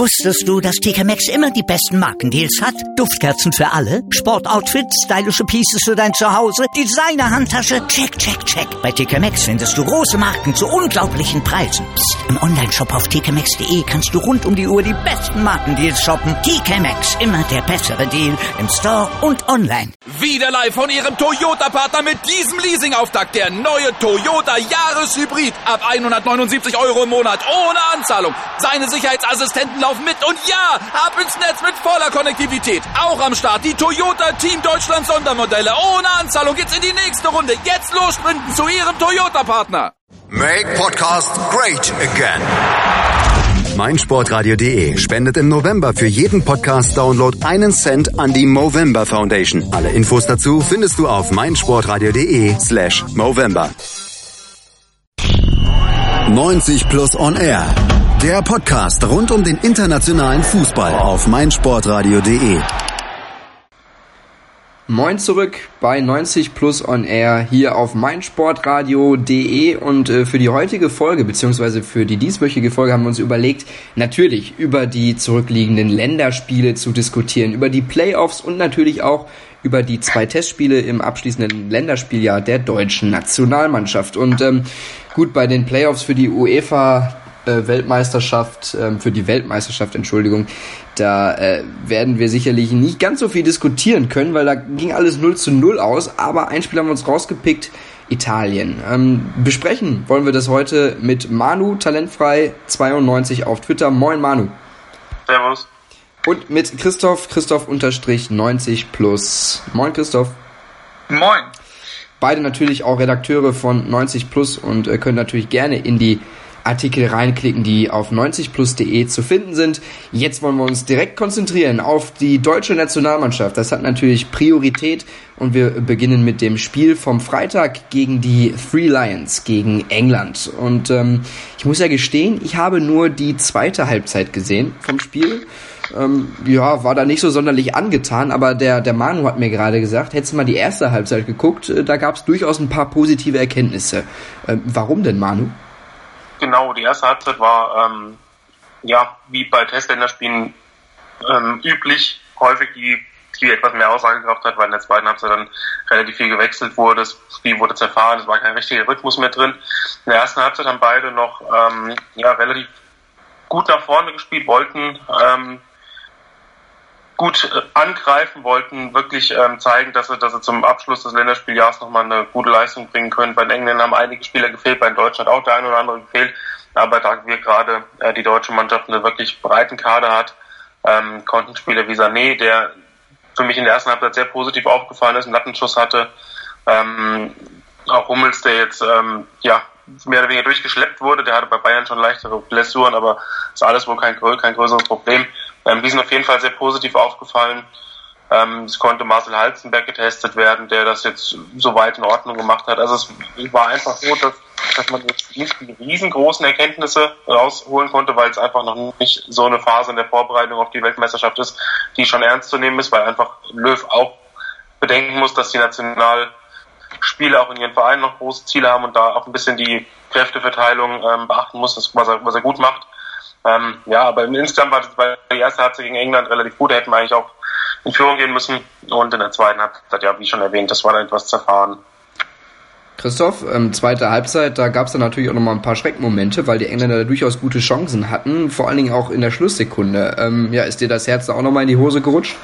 Wusstest du, dass TK Maxx immer die besten Markendeals hat? Duftkerzen für alle, Sportoutfits, stylische Pieces für dein Zuhause, Designer-Handtasche, check, check, check. Bei TK Maxx findest du große Marken zu unglaublichen Preisen. Psst. Im Onlineshop auf tkmaxx.de kannst du rund um die Uhr die besten Markendeals shoppen. TK Maxx, immer der bessere Deal im Store und online. Wieder live von Ihrem Toyota-Partner mit diesem Leasing-Auftakt. Der neue Toyota Jahreshybrid. Ab 179 € im Monat. Ohne Anzahlung. Seine Sicherheitsassistenten laufen mit. Und ja, ab ins Netz mit voller Konnektivität. Auch am Start die Toyota Team Deutschland Sondermodelle. Ohne Anzahlung geht's in die nächste Runde. Jetzt los sprinten zu Ihrem Toyota-Partner. Make podcast great again. meinsportradio.de spendet im November für jeden Podcast-Download 1 Cent an die Movember Foundation. Alle Infos dazu findest du auf meinsportradio.de/Movember. 90 Plus on Air. Der Podcast rund um den internationalen Fußball auf meinsportradio.de. Moin zurück bei 90 Plus on Air hier auf meinsportradio.de und für die heutige Folge beziehungsweise für die dieswöchige Folge haben wir uns überlegt, natürlich über die zurückliegenden Länderspiele zu diskutieren, über die Playoffs und natürlich auch über die 2 Testspiele im abschließenden Länderspieljahr der deutschen Nationalmannschaft. Und gut, bei den Playoffs für die Weltmeisterschaft, Entschuldigung, da werden wir sicherlich nicht ganz so viel diskutieren können, weil da ging alles 0-0 aus, aber ein Spiel haben wir uns rausgepickt, Italien. Besprechen wollen wir das heute mit Manu, talentfrei92 auf Twitter. Moin Manu. Servus. Und mit Christoph_90 plus. Moin Christoph. Moin. Beide natürlich auch Redakteure von 90 Plus und können natürlich gerne in die Artikel reinklicken, die auf 90plus.de zu finden sind. Jetzt wollen wir uns direkt konzentrieren auf die deutsche Nationalmannschaft. Das hat natürlich Priorität und wir beginnen mit dem Spiel vom Freitag gegen die Three Lions, gegen England. Und ich muss ja gestehen, ich habe nur die zweite Halbzeit gesehen vom Spiel. War da nicht so sonderlich angetan, aber der Manu hat mir gerade gesagt, hättest du mal die erste Halbzeit geguckt, da gab es durchaus ein paar positive Erkenntnisse. Warum denn, Manu? Genau, die erste Halbzeit war, wie bei Testländerspielen üblich, häufig die etwas mehr Aussagekraft hat, weil in der zweiten Halbzeit dann relativ viel gewechselt wurde, das Spiel wurde zerfahren, es war kein richtiger Rhythmus mehr drin. In der ersten Halbzeit haben beide noch relativ gut nach vorne gespielt, wollten gut angreifen, wollten wirklich zeigen, dass sie zum Abschluss des Länderspieljahres nochmal eine gute Leistung bringen können. Bei den Engländern haben einige Spieler gefehlt, bei Deutschland auch der eine oder andere gefehlt. Aber da wir gerade die deutsche Mannschaft einen wirklich breiten Kader hat, konnten Spieler wie Sané, der für mich in der ersten Halbzeit sehr positiv aufgefallen ist, einen Lattenschuss hatte, auch Hummels, der jetzt mehr oder weniger durchgeschleppt wurde, der hatte bei Bayern schon leichtere Blessuren, aber ist alles wohl kein größeres Problem. Die sind auf jeden Fall sehr positiv aufgefallen. Es konnte Marcel Halzenberg getestet werden, der das jetzt soweit in Ordnung gemacht hat. Also es war einfach so, dass man jetzt nicht die riesengroßen Erkenntnisse rausholen konnte, weil es einfach noch nicht so eine Phase in der Vorbereitung auf die Weltmeisterschaft ist, die schon ernst zu nehmen ist, weil einfach Löw auch bedenken muss, dass die Nationalspieler auch in ihren Vereinen noch große Ziele haben und da auch ein bisschen die Kräfteverteilung beachten muss, was er gut macht. Aber insgesamt war die erste Halbzeit gegen England relativ gut. Da hätten wir eigentlich auch in Führung gehen müssen. Und in der zweiten Halbzeit, wie schon erwähnt, das war dann etwas zerfahren. Christoph, zweite Halbzeit, da gab es dann natürlich auch nochmal ein paar Schreckmomente, weil die Engländer da durchaus gute Chancen hatten. Vor allen Dingen auch in der Schlusssekunde. Ist dir das Herz da auch nochmal in die Hose gerutscht?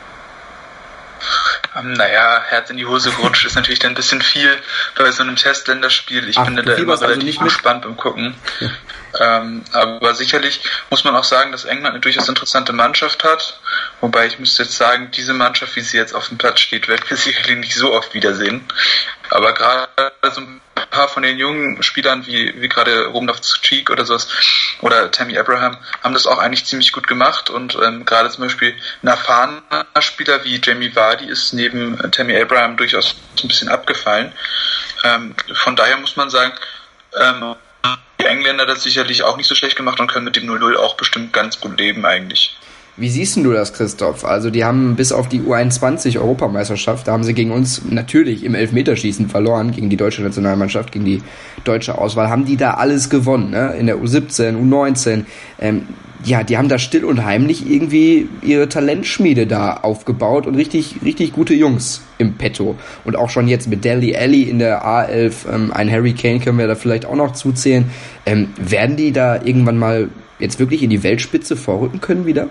Herz in die Hose gerutscht ist natürlich dann ein bisschen viel bei so einem Testländerspiel. Ich bin da immer relativ gespannt beim Gucken. Ja. Aber sicherlich muss man auch sagen, dass England eine durchaus interessante Mannschaft hat. Wobei ich müsste jetzt sagen, diese Mannschaft, wie sie jetzt auf dem Platz steht, werden wir sicherlich nicht so oft wiedersehen. Aber gerade so ein paar von den jungen Spielern, wie gerade Romnov-Cheek oder sowas, oder Tammy Abraham, haben das auch eigentlich ziemlich gut gemacht. Und gerade zum Beispiel ein erfahrener Spieler wie Jamie Vardy ist neben Tammy Abraham durchaus ein bisschen abgefallen. Von daher muss man sagen, die Engländer das sicherlich auch nicht so schlecht gemacht und können mit dem 0-0 auch bestimmt ganz gut leben eigentlich. Wie siehst du das, Christoph? Also die haben bis auf die U21-Europameisterschaft, da haben sie gegen uns natürlich im Elfmeterschießen verloren, gegen die deutsche Nationalmannschaft, gegen die deutsche Auswahl, haben die da alles gewonnen, ne? In der U17, U19. die haben da still und heimlich irgendwie ihre Talentschmiede da aufgebaut und richtig gute Jungs im Petto. Und auch schon jetzt mit Dele Alli in der A11, ein Harry Kane können wir da vielleicht auch noch zuzählen. Werden die da irgendwann mal jetzt wirklich in die Weltspitze vorrücken können wieder?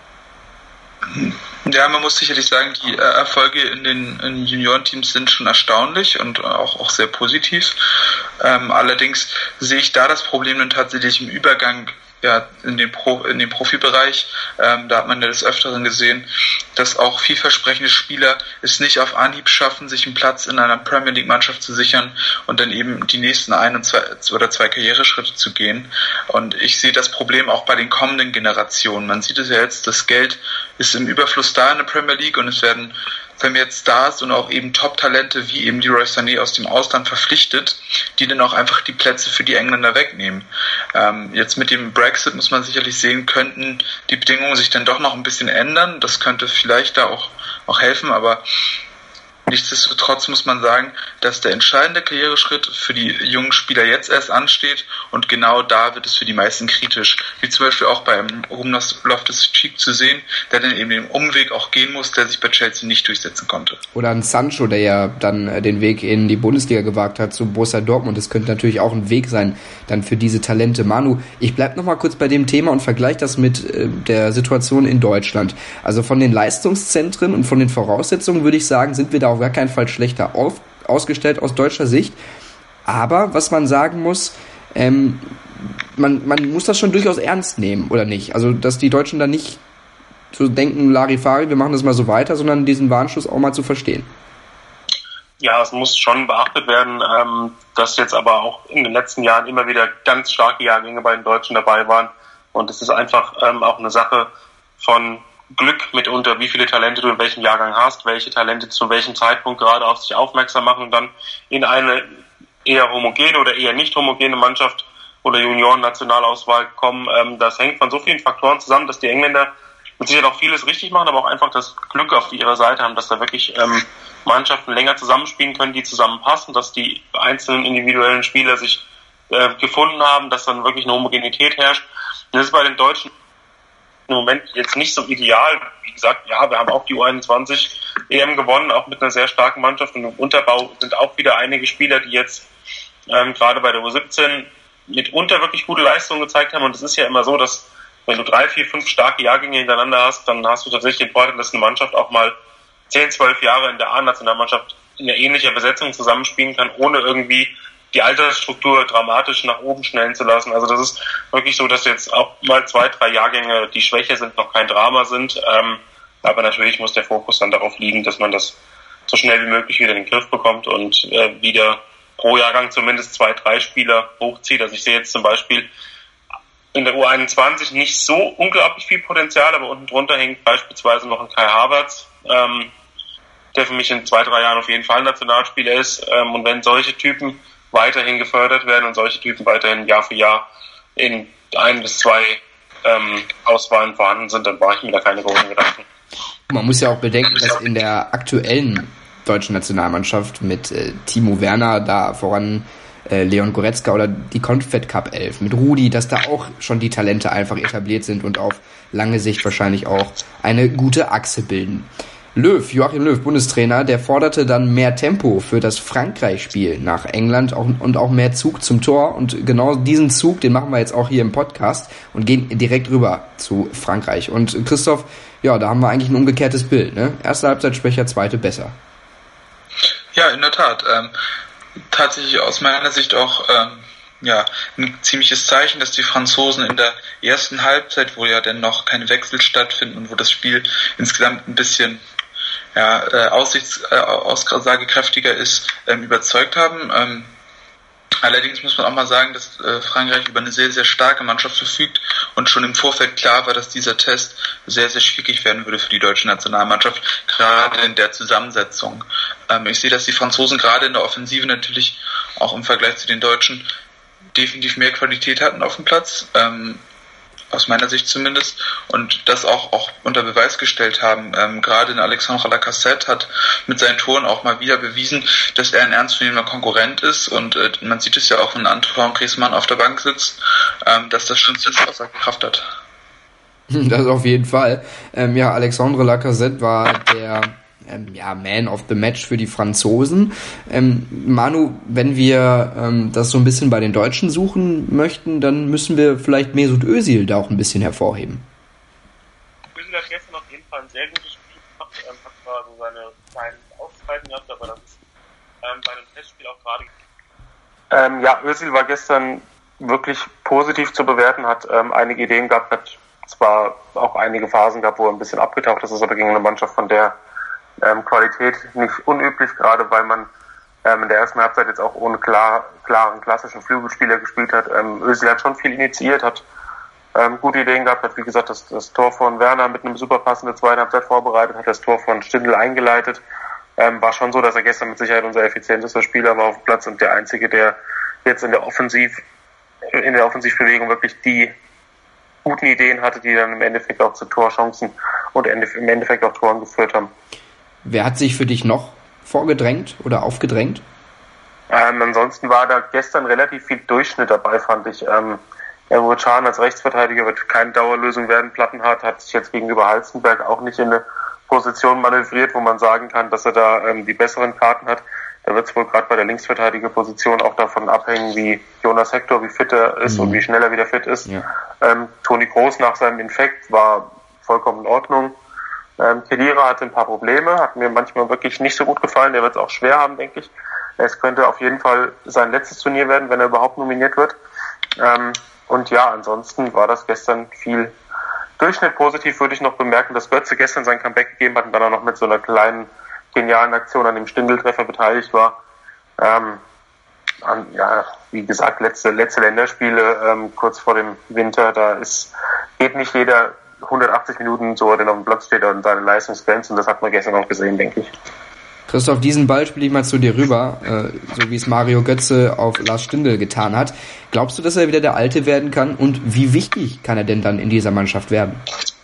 Ja, man muss sicherlich sagen, die Erfolge in den Juniorenteams sind schon erstaunlich und auch sehr positiv. Allerdings sehe ich da das Problem dann tatsächlich im Übergang in den Profibereich. Da hat man ja des Öfteren gesehen, dass auch vielversprechende Spieler es nicht auf Anhieb schaffen, sich einen Platz in einer Premier League Mannschaft zu sichern und dann eben die nächsten 1 oder 2 Karriereschritte zu gehen. Und ich sehe das Problem auch bei den kommenden Generationen. Man sieht es ja jetzt, das Geld ist im Überfluss da in der Premier League und es werden vermehrt Stars und auch eben Top-Talente wie eben Leroy Sané aus dem Ausland verpflichtet, die dann auch einfach die Plätze für die Engländer wegnehmen. Jetzt mit dem Brexit muss man sicherlich sehen, könnten die Bedingungen sich dann doch noch ein bisschen ändern. Das könnte vielleicht da auch helfen, aber nichtsdestotrotz muss man sagen, dass der entscheidende Karriereschritt für die jungen Spieler jetzt erst ansteht und genau da wird es für die meisten kritisch. Wie zum Beispiel auch beim Ruben Loftus-Cheek zu sehen, der dann eben den Umweg auch gehen muss, der sich bei Chelsea nicht durchsetzen konnte. Oder ein Sancho, der ja dann den Weg in die Bundesliga gewagt hat zu Borussia Dortmund. Das könnte natürlich auch ein Weg sein dann für diese Talente. Manu, ich bleib noch mal kurz bei dem Thema und vergleiche das mit der Situation in Deutschland. Also von den Leistungszentren und von den Voraussetzungen würde ich sagen, sind wir da auf gar keinen Fall schlechter ausgestellt aus deutscher Sicht. Aber was man sagen muss, man muss das schon durchaus ernst nehmen, oder nicht? Also, dass die Deutschen da nicht so denken, Larifari, wir machen das mal so weiter, sondern diesen Warnschuss auch mal zu verstehen. Ja, es muss schon beachtet werden, dass jetzt aber auch in den letzten Jahren immer wieder ganz starke Jahrgänge bei den Deutschen dabei waren. Und es ist einfach auch eine Sache von Glück mitunter, wie viele Talente du in welchem Jahrgang hast, welche Talente zu welchem Zeitpunkt gerade auf sich aufmerksam machen und dann in eine eher homogene oder eher nicht homogene Mannschaft oder Junioren-Nationalauswahl kommen. Das hängt von so vielen Faktoren zusammen, dass die Engländer mit Sicherheit auch vieles richtig machen, aber auch einfach das Glück auf ihrer Seite haben, dass da wirklich Mannschaften länger zusammenspielen können, die zusammenpassen, dass die einzelnen individuellen Spieler sich gefunden haben, dass dann wirklich eine Homogenität herrscht. Und das ist bei den Deutschen im Moment jetzt nicht so ideal. Wie gesagt, ja, wir haben auch die U21 EM gewonnen, auch mit einer sehr starken Mannschaft und im Unterbau sind auch wieder einige Spieler, die jetzt gerade bei der U17 mitunter wirklich gute Leistungen gezeigt haben und es ist ja immer so, dass wenn du 3, 4, 5 starke Jahrgänge hintereinander hast, dann hast du tatsächlich den Vorteil, dass eine Mannschaft auch mal 10, 12 Jahre in der A-Nationalmannschaft in ähnlicher Besetzung zusammenspielen kann, ohne irgendwie die Altersstruktur dramatisch nach oben schnellen zu lassen. Also das ist wirklich so, dass jetzt auch mal 2, 3 Jahrgänge, die schwächer sind, noch kein Drama sind. Aber natürlich muss der Fokus dann darauf liegen, dass man das so schnell wie möglich wieder in den Griff bekommt und wieder pro Jahrgang zumindest 2, 3 Spieler hochzieht. Also ich sehe jetzt zum Beispiel in der U21 nicht so unglaublich viel Potenzial, aber unten drunter hängt beispielsweise noch ein Kai Havertz, der für mich in 2, 3 Jahren auf jeden Fall Nationalspieler ist. Und wenn solche Typen weiterhin gefördert werden und solche Typen weiterhin Jahr für Jahr in 1 bis 2 Auswahlen vorhanden sind, dann brauche ich mir da keine großen Gedanken. Man muss ja auch bedenken, dass in der aktuellen deutschen Nationalmannschaft mit Timo Werner, da voran Leon Goretzka oder die Confed Cup 11 mit Rudi, dass da auch schon die Talente einfach etabliert sind und auf lange Sicht wahrscheinlich auch eine gute Achse bilden. Joachim Löw, Bundestrainer, der forderte dann mehr Tempo für das Frankreich-Spiel nach England und auch mehr Zug zum Tor. Und genau diesen Zug, den machen wir jetzt auch hier im Podcast und gehen direkt rüber zu Frankreich. Und Christoph, ja, da haben wir eigentlich ein umgekehrtes Bild, ne? Erste Halbzeit schwächer, zweite besser. Ja, in der Tat. Tatsächlich aus meiner Sicht auch ein ziemliches Zeichen, dass die Franzosen in der ersten Halbzeit, wo ja dann noch keine Wechsel stattfinden und wo das Spiel insgesamt ein bisschen aussagekräftiger ist, überzeugt haben. Allerdings muss man auch mal sagen, dass Frankreich über eine sehr, sehr starke Mannschaft verfügt und schon im Vorfeld klar war, dass dieser Test sehr, sehr schwierig werden würde für die deutsche Nationalmannschaft, gerade in der Zusammensetzung. Ich sehe, dass die Franzosen gerade in der Offensive natürlich auch im Vergleich zu den Deutschen definitiv mehr Qualität hatten auf dem Platz, aus meiner Sicht zumindest, und das auch unter Beweis gestellt haben. Gerade in Alexandre Lacazette hat mit seinen Toren auch mal wieder bewiesen, dass er ein ernstzunehmender Konkurrent ist, und man sieht es ja auch, wenn Antoine Griezmann auf der Bank sitzt, dass das schon ziemlich Aussagekraft hat. Das auf jeden Fall. Alexandre Lacazette war der Man of the Match für die Franzosen. Manu, wenn wir das so ein bisschen bei den Deutschen suchen möchten, dann müssen wir vielleicht Mesut Özil da auch ein bisschen hervorheben. Özil hat gestern auf jeden Fall ein sehr gutes Spiel gemacht, hat zwar so seine kleinen Auszeiten gehabt, aber das ist bei einem Testspiel auch gerade. Özil war gestern wirklich positiv zu bewerten, hat einige Ideen gehabt, hat zwar auch einige Phasen gehabt, wo er ein bisschen abgetaucht ist, aber gegen eine Mannschaft von der Qualität nicht unüblich, gerade weil man in der ersten Halbzeit jetzt auch ohne klaren klassischen Flügelspieler gespielt hat. Özil hat schon viel initiiert, hat gute Ideen gehabt, hat wie gesagt das Tor von Werner mit einem super passenden zweiten Halbzeit vorbereitet, hat das Tor von Stindl eingeleitet. War schon so, dass er gestern mit Sicherheit unser effizientester Spieler war auf dem Platz und der Einzige, der jetzt in der Offensivbewegung wirklich die guten Ideen hatte, die dann im Endeffekt auch zu Torchancen und im Endeffekt auch Toren geführt haben. Wer hat sich für dich noch vorgedrängt oder aufgedrängt? Ansonsten war da gestern relativ viel Durchschnitt dabei, fand ich. Emre Can als Rechtsverteidiger wird keine Dauerlösung werden. Plattenhardt hat sich jetzt gegenüber Halstenberg auch nicht in eine Position manövriert, wo man sagen kann, dass er da die besseren Karten hat. Da wird es wohl gerade bei der Linksverteidigerposition auch davon abhängen, wie Jonas Hector, wie fit er ist und wie schnell er wieder fit ist. Ja. Toni Kroos nach seinem Infekt war vollkommen in Ordnung. Khedira hatte ein paar Probleme, hat mir manchmal wirklich nicht so gut gefallen. Der wird es auch schwer haben, denke ich. Es könnte auf jeden Fall sein letztes Turnier werden, wenn er überhaupt nominiert wird. Ansonsten war das gestern viel Durchschnitt. Positiv würde ich noch bemerken, dass Götze gestern sein Comeback gegeben hat und dann auch noch mit so einer kleinen, genialen Aktion an dem Stindl-Treffer beteiligt war. Wie gesagt, letzte Länderspiele kurz vor dem Winter, geht nicht jeder 180 Minuten, so er denn auf dem Platz steht und seine Leistungsgrenzen, und das hat man gestern auch gesehen, denke ich. Christoph, diesen Ball spiele ich mal zu dir rüber, so wie es Mario Götze auf Lars Stindl getan hat. Glaubst du, dass er wieder der Alte werden kann und wie wichtig kann er denn dann in dieser Mannschaft werden?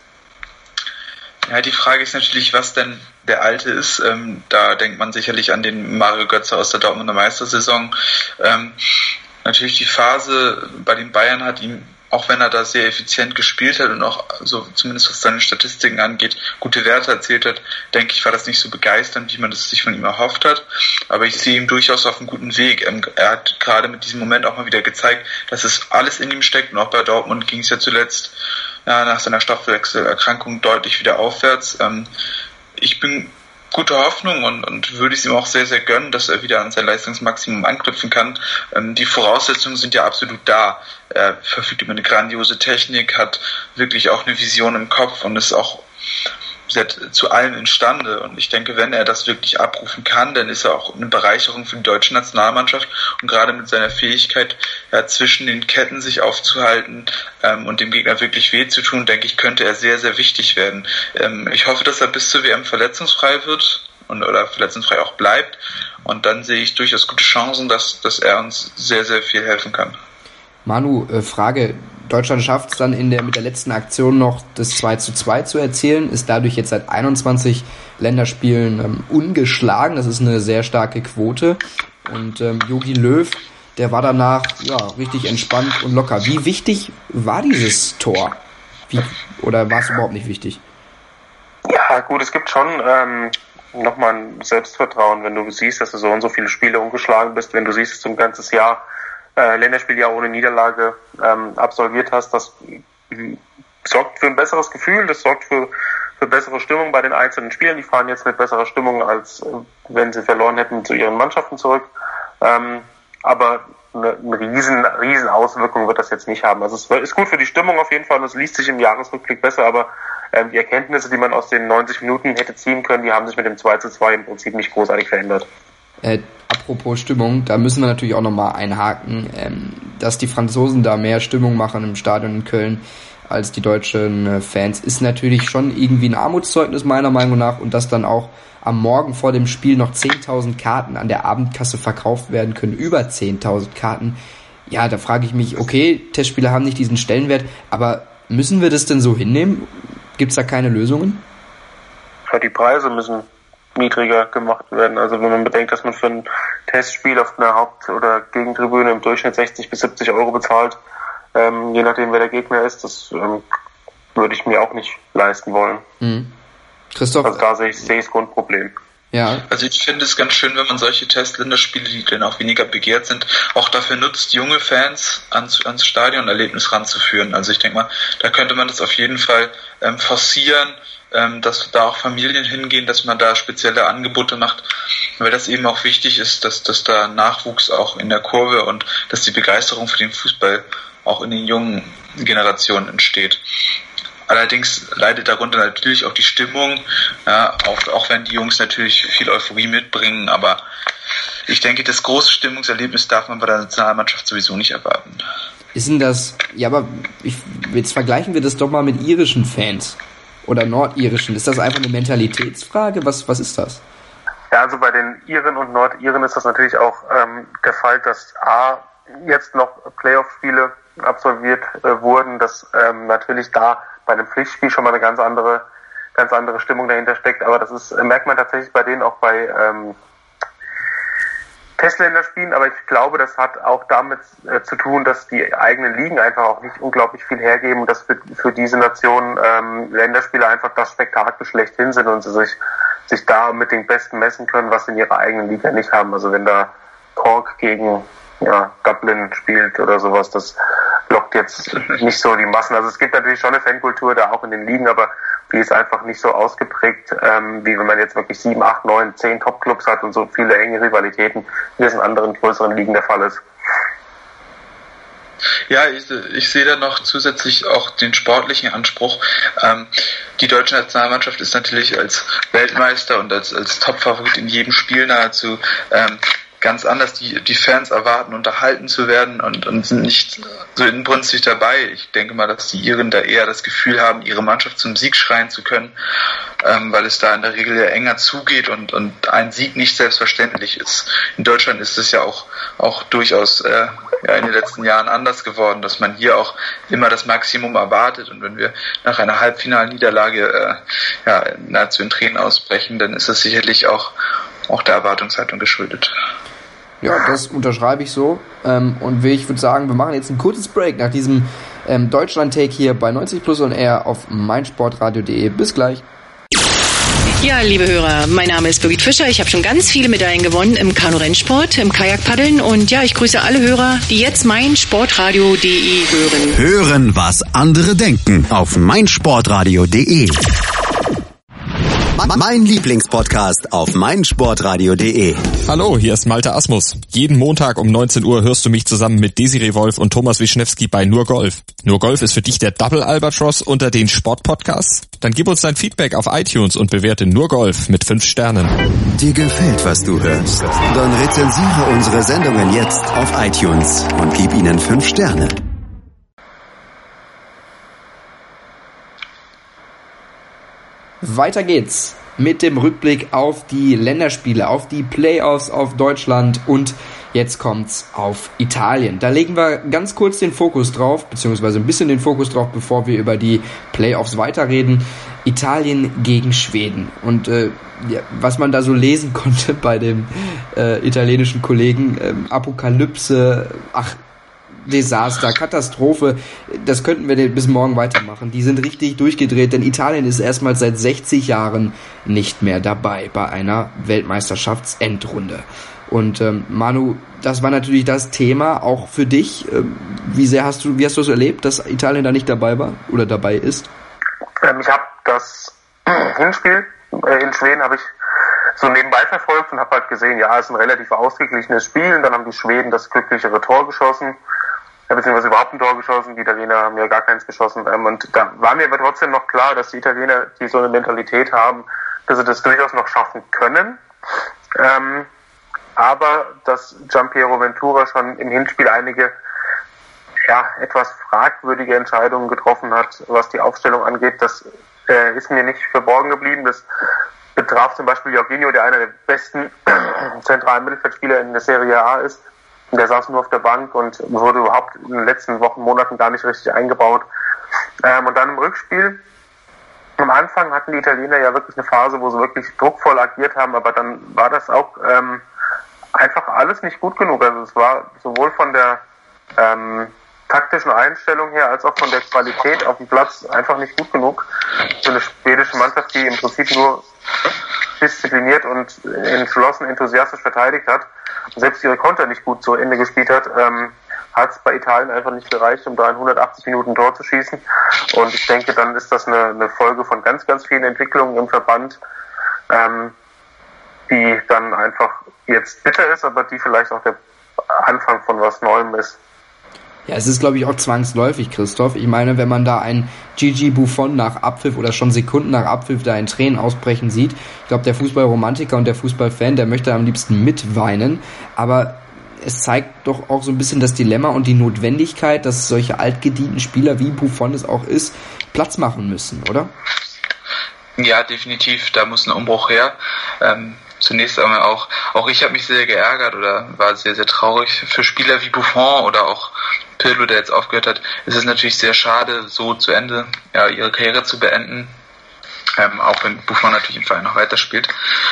Ja, die Frage ist natürlich, was denn der Alte ist. Da denkt man sicherlich an den Mario Götze aus der Dortmunder Meistersaison. Natürlich die Phase bei den Bayern hat ihm, auch wenn er da sehr effizient gespielt hat und auch so zumindest was seine Statistiken angeht, gute Werte erzielt hat, denke ich, war das nicht so begeisternd, wie man das sich von ihm erhofft hat. Aber ich sehe ihn durchaus auf einem guten Weg. Er hat gerade mit diesem Moment auch mal wieder gezeigt, dass es alles in ihm steckt. Und auch bei Dortmund ging es ja zuletzt nach seiner Stoffwechselerkrankung deutlich wieder aufwärts. Ich bin gute Hoffnung und würde es ihm auch sehr, sehr gönnen, dass er wieder an sein Leistungsmaximum anknüpfen kann. Die Voraussetzungen sind ja absolut da. Er verfügt über eine grandiose Technik, hat wirklich auch eine Vision im Kopf und ist auch zu allem imstande. Und ich denke, wenn er das wirklich abrufen kann, dann ist er auch eine Bereicherung für die deutsche Nationalmannschaft. Und gerade mit seiner Fähigkeit, zwischen den Ketten sich aufzuhalten und dem Gegner wirklich weh zu tun, denke ich, könnte er sehr, sehr wichtig werden. Ich hoffe, dass er bis zur WM verletzungsfrei wird oder verletzungsfrei auch bleibt. Und dann sehe ich durchaus gute Chancen, dass er uns sehr, sehr viel helfen kann. Manu, Frage. Deutschland schafft es dann mit der letzten Aktion noch das 2:2 zu erzielen, ist dadurch jetzt seit 21 Länderspielen ungeschlagen. Das ist eine sehr starke Quote. Und Jogi Löw, der war danach richtig entspannt und locker. Wie wichtig war dieses Tor? Oder war es überhaupt nicht wichtig? Ja, gut, es gibt schon nochmal ein Selbstvertrauen, wenn du siehst, dass du so und so viele Spiele ungeschlagen bist, wenn du siehst, dass du ein ganzes Jahr Länderspieljahr ohne Niederlage absolviert hast. Das sorgt für ein besseres Gefühl, das sorgt für bessere Stimmung bei den einzelnen Spielern. Die fahren jetzt mit besserer Stimmung, als wenn sie verloren hätten, zu ihren Mannschaften zurück. Aber eine riesen Auswirkung wird das jetzt nicht haben. Also es ist gut für die Stimmung auf jeden Fall und es liest sich im Jahresrückblick besser, aber die Erkenntnisse, die man aus den 90 Minuten hätte ziehen können, die haben sich mit dem 2:2 im Prinzip nicht großartig verändert. Apropos Stimmung, da müssen wir natürlich auch nochmal einhaken, dass die Franzosen da mehr Stimmung machen im Stadion in Köln als die deutschen Fans, ist natürlich schon irgendwie ein Armutszeugnis meiner Meinung nach, und dass dann auch am Morgen vor dem Spiel noch 10.000 Karten an der Abendkasse verkauft werden können, über 10.000 Karten. Ja, da frage ich mich, okay, Testspiele haben nicht diesen Stellenwert, aber müssen wir das denn so hinnehmen? Gibt's da keine Lösungen? Ja, die Preise müssen niedriger gemacht werden. Also wenn man bedenkt, dass man für ein Testspiel auf einer Haupt- oder Gegentribüne im Durchschnitt 60 bis 70 Euro bezahlt, je nachdem wer der Gegner ist, das würde ich mir auch nicht leisten wollen. Christoph? Also da sehe ich das Grundproblem. Ja. Also ich finde es ganz schön, wenn man solche Testländerspiele, die dann auch weniger begehrt sind, auch dafür nutzt, junge Fans ans Stadionerlebnis ranzuführen. Also ich denke mal, da könnte man das auf jeden Fall forcieren, dass da auch Familien hingehen, dass man da spezielle Angebote macht, weil das eben auch wichtig ist, dass da Nachwuchs auch in der Kurve und dass die Begeisterung für den Fußball auch in den jungen Generationen entsteht. Allerdings leidet darunter natürlich auch die Stimmung, ja, auch wenn die Jungs natürlich viel Euphorie mitbringen, aber ich denke, das große Stimmungserlebnis darf man bei der Nationalmannschaft sowieso nicht erwarten. Ist denn das, ja, aber jetzt vergleichen wir das doch mal mit irischen Fans oder nordirischen. Ist das einfach eine Mentalitätsfrage? Was ist das? Ja, also bei den Iren und Nordiren ist das natürlich auch der Fall, dass jetzt noch Playoff-Spiele absolviert wurden, dass natürlich da bei einem Pflichtspiel schon mal eine ganz andere Stimmung dahinter steckt, aber das merkt man tatsächlich bei denen auch bei Testländerspielen, aber ich glaube, das hat auch damit zu tun, dass die eigenen Ligen einfach auch nicht unglaublich viel hergeben und dass für diese Nationen Länderspiele einfach das Spektakel schlechthin sind und sie sich da mit den Besten messen können, was sie in ihrer eigenen Liga nicht haben. Also wenn da Cork gegen Dublin spielt oder sowas, das lockt jetzt nicht so die Massen. Also es gibt natürlich schon eine Fankultur da auch in den Ligen, aber die ist einfach nicht so ausgeprägt, wie wenn man jetzt wirklich 7, 8, 9, 10 Top-Clubs hat und so viele enge Rivalitäten, wie es in anderen größeren Ligen der Fall ist. Ja, ich sehe da noch zusätzlich auch den sportlichen Anspruch. Die deutsche Nationalmannschaft ist natürlich als Weltmeister und als Top-Favorit in jedem Spiel nahezu ganz anders. Die Fans erwarten, unterhalten zu werden und sind nicht so inbrünstig dabei. Ich denke mal, dass die Iren da eher das Gefühl haben, ihre Mannschaft zum Sieg schreien zu können, weil es da in der Regel ja enger zugeht und ein Sieg nicht selbstverständlich ist. In Deutschland ist es ja auch durchaus in den letzten Jahren anders geworden, dass man hier auch immer das Maximum erwartet, und wenn wir nach einer Halbfinalniederlage nahezu in Tränen ausbrechen, dann ist das sicherlich auch der Erwartungshaltung geschuldet. Ja, das unterschreibe ich so. Und ich würde sagen, wir machen jetzt ein kurzes Break nach diesem Deutschland-Take hier bei 90 Plus on Air auf meinsportradio.de. Bis gleich. Ja, liebe Hörer, mein Name ist Birgit Fischer. Ich habe schon ganz viele Medaillen gewonnen im Kanu-Rennsport, im Kajakpaddeln. Und ja, ich grüße alle Hörer, die jetzt meinsportradio.de hören. Hören, was andere denken auf meinsportradio.de. Mein Lieblingspodcast auf meinsportradio.de. Hallo, hier ist Malte Asmus. Jeden Montag um 19 Uhr hörst du mich zusammen mit Desiree Wolf und Thomas Wischnewski bei Nur Golf. Nur Golf ist für dich der Double Albatross unter den Sportpodcasts? Dann gib uns dein Feedback auf iTunes und bewerte Nur Golf mit 5 Sternen. Dir gefällt, was du hörst? Dann rezensiere unsere Sendungen jetzt auf iTunes und gib ihnen 5 Sterne. Weiter geht's mit dem Rückblick auf die Länderspiele, auf die Playoffs, auf Deutschland und jetzt kommt's auf Italien. Da legen wir ganz kurz den Fokus drauf, beziehungsweise ein bisschen den Fokus drauf, bevor wir über die Playoffs weiterreden. Italien gegen Schweden. Und was man da so lesen konnte bei dem italienischen Kollegen, Apokalypse, Desaster, Katastrophe, das könnten wir bis morgen weitermachen. Die sind richtig durchgedreht, denn Italien ist erstmals seit 60 Jahren nicht mehr dabei bei einer Weltmeisterschaftsendrunde. Und Manu, das war natürlich das Thema, auch für dich. Wie hast du es erlebt, dass Italien da nicht dabei war oder dabei ist? Ich habe das Hinspiel in Schweden habe ich so nebenbei verfolgt und habe halt gesehen, ja, es ist ein relativ ausgeglichenes Spiel. Und dann haben die Schweden das glücklichere Tor geschossen, beziehungsweise überhaupt ein Tor geschossen. Die Italiener haben ja gar keins geschossen. Und da war mir aber trotzdem noch klar, dass die Italiener, die so eine Mentalität haben, dass sie das durchaus noch schaffen können. Aber dass Gianpiero Ventura schon im Hinspiel einige etwas fragwürdige Entscheidungen getroffen hat, was die Aufstellung angeht, das ist mir nicht verborgen geblieben. Das betraf zum Beispiel Jorginho, der einer der besten zentralen Mittelfeldspieler in der Serie A ist. Der saß nur auf der Bank und wurde überhaupt in den letzten Wochen, Monaten gar nicht richtig eingebaut. Und dann im Rückspiel, am Anfang hatten die Italiener ja wirklich eine Phase, wo sie wirklich druckvoll agiert haben, aber dann war das auch einfach alles nicht gut genug. Also es war sowohl von der taktischen Einstellung her als auch von der Qualität auf dem Platz einfach nicht gut genug für eine schwedische Mannschaft, die im Prinzip nur diszipliniert und entschlossen, enthusiastisch verteidigt hat und selbst ihre Konter nicht gut zu Ende gespielt hat, hat es bei Italien einfach nicht gereicht, um da in 180 Minuten ein Tor zu schießen. Und ich denke, dann ist das eine Folge von ganz, ganz vielen Entwicklungen im Verband, die dann einfach jetzt bitter ist, aber die vielleicht auch der Anfang von was Neuem ist. Ja, es ist, glaube ich, auch zwangsläufig, Christoph. Ich meine, wenn man da einen Gigi Buffon nach Abpfiff oder schon Sekunden nach Abpfiff da in Tränen ausbrechen sieht, ich glaube, der Fußballromantiker und der Fußballfan, der möchte am liebsten mitweinen, aber es zeigt doch auch so ein bisschen das Dilemma und die Notwendigkeit, dass solche altgedienten Spieler wie Buffon es auch ist, Platz machen müssen, oder? Ja, definitiv, da muss ein Umbruch her. Zunächst einmal auch ich habe mich sehr geärgert oder war sehr, sehr traurig für Spieler wie Buffon oder auch Pirlo, der jetzt aufgehört hat. Es ist natürlich sehr schade, so zu Ende ihre Karriere zu beenden. Auch wenn Buffon natürlich im Verein noch weiterspielt.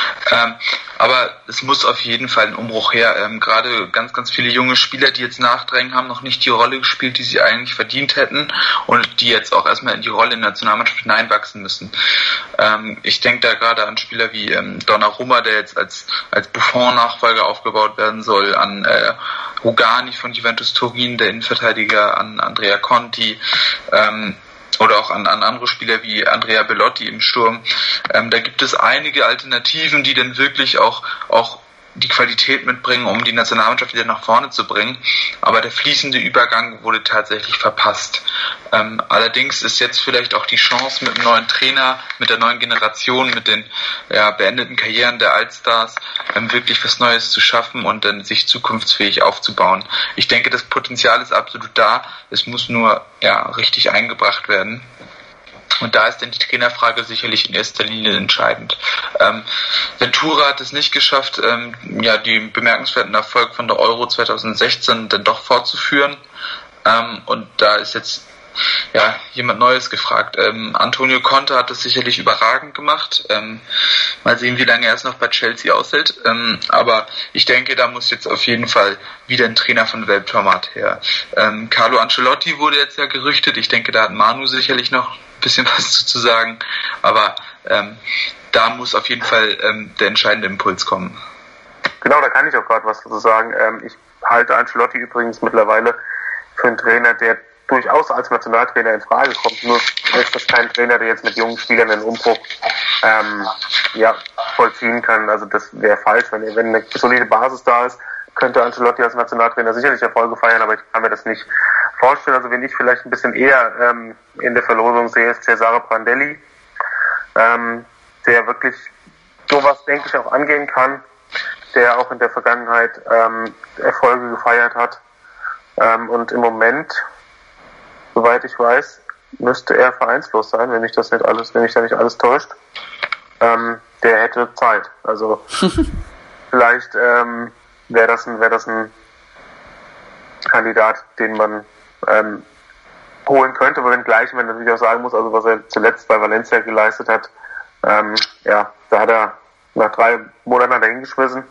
Aber es muss auf jeden Fall ein Umbruch her. Gerade ganz, ganz viele junge Spieler, die jetzt nachdrängen, haben noch nicht die Rolle gespielt, die sie eigentlich verdient hätten und die jetzt auch erstmal in die Rolle in der Nationalmannschaft hineinwachsen müssen. Ich denke da gerade an Spieler wie Donnarumma, der jetzt als Buffon-Nachfolger aufgebaut werden soll, an Rugani von Juventus Turin, der Innenverteidiger, an Andrea Conti, oder auch an andere Spieler wie Andrea Bellotti im Sturm. Da gibt es einige Alternativen, die dann wirklich auch die Qualität mitbringen, um die Nationalmannschaft wieder nach vorne zu bringen. Aber der fließende Übergang wurde tatsächlich verpasst. Allerdings ist jetzt vielleicht auch die Chance mit dem neuen Trainer, mit der neuen Generation, mit den beendeten Karrieren der Altstars, wirklich was Neues zu schaffen und dann sich zukunftsfähig aufzubauen. Ich denke, das Potenzial ist absolut da. Es muss nur richtig eingebracht werden. Und da ist dann die Trainerfrage sicherlich in erster Linie entscheidend. Ventura hat es nicht geschafft, die bemerkenswerten Erfolg von der Euro 2016 dann doch fortzuführen. Und da ist jetzt jemand Neues gefragt. Antonio Conte hat das sicherlich überragend gemacht. Mal sehen, wie lange er es noch bei Chelsea aushält. Aber ich denke, da muss jetzt auf jeden Fall wieder ein Trainer von Weltformat her. Carlo Ancelotti wurde jetzt ja gerüchtet. Ich denke, da hat Manu sicherlich noch ein bisschen was zu sagen. Aber da muss auf jeden Fall der entscheidende Impuls kommen. Genau, da kann ich auch gerade was dazu sagen. Ich halte Ancelotti übrigens mittlerweile für einen Trainer, der durchaus als Nationaltrainer in Frage kommt. Nur ist das kein Trainer, der jetzt mit jungen Spielern einen Umbruch vollziehen kann. Also das wäre falsch. Wenn eine solide Basis da ist, könnte Ancelotti als Nationaltrainer sicherlich Erfolge feiern, aber ich kann mir das nicht vorstellen. Also wenn ich vielleicht ein bisschen eher in der Verlosung sehe, ist Cesare Prandelli, der wirklich sowas, denke ich, auch angehen kann, der auch in der Vergangenheit Erfolge gefeiert hat. Und im Moment, soweit ich weiß, müsste er vereinslos sein, wenn mich da nicht alles täuscht. Der hätte Zeit. Also vielleicht wäre das ein Kandidat, den man holen könnte, aber wenngleich man natürlich auch sagen muss, also was er zuletzt bei Valencia geleistet hat, da hat er nach 3 Monaten hingeschmissen.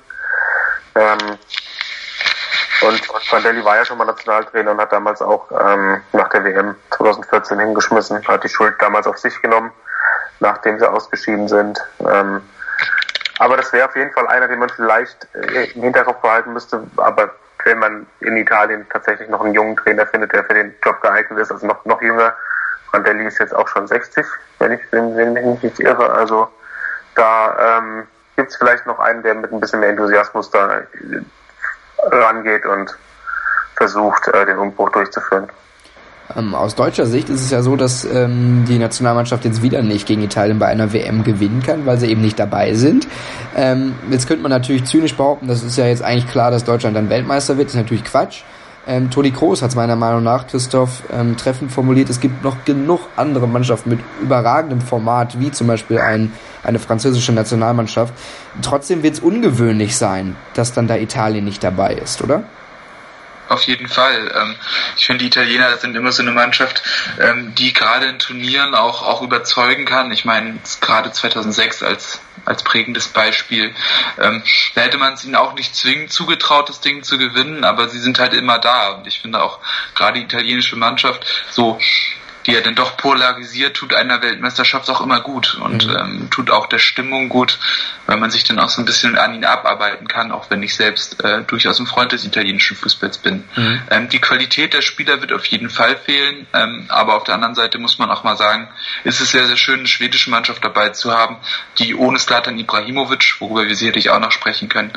Und Prandelli war ja schon mal Nationaltrainer und hat damals auch nach der WM 2014 hingeschmissen, hat die Schuld damals auf sich genommen, nachdem sie ausgeschieden sind. Aber das wäre auf jeden Fall einer, den man vielleicht im Hinterkopf behalten müsste. Aber wenn man in Italien tatsächlich noch einen jungen Trainer findet, der für den Job geeignet ist, also noch jünger, Prandelli ist jetzt auch schon 60, wenn ich mich nicht irre. Also da gibt es vielleicht noch einen, der mit ein bisschen mehr Enthusiasmus da rangeht und versucht, den Umbruch durchzuführen. Aus deutscher Sicht ist es ja so, dass die Nationalmannschaft jetzt wieder nicht gegen Italien bei einer WM gewinnen kann, weil sie eben nicht dabei sind. Jetzt könnte man natürlich zynisch behaupten, das ist ja jetzt eigentlich klar, dass Deutschland dann Weltmeister wird. Das ist natürlich Quatsch. Toni Kroos hat es meiner Meinung nach, Christoph, treffend formuliert, es gibt noch genug andere Mannschaften mit überragendem Format, wie zum Beispiel eine französische Auf jeden Fall. Ich finde, die Italiener sind immer so eine Mannschaft, die gerade in Turnieren auch überzeugen kann. Ich meine, gerade 2006 als prägendes Beispiel. Da hätte man es ihnen auch nicht zwingend zugetraut, das Ding zu gewinnen, aber sie sind halt immer da. Und ich finde auch gerade die italienische Mannschaft, so die ja dann doch polarisiert, tut einer Weltmeisterschaft auch immer gut und tut auch der Stimmung gut, weil man sich dann auch so ein bisschen an ihn abarbeiten kann, auch wenn ich selbst durchaus ein Freund des italienischen Fußballs bin. Die Qualität der Spieler wird auf jeden Fall fehlen, aber auf der anderen Seite muss man auch mal sagen, ist es sehr, sehr schön, eine schwedische Mannschaft dabei zu haben, die ohne Zlatan Ibrahimovic, worüber wir sicherlich auch noch sprechen können,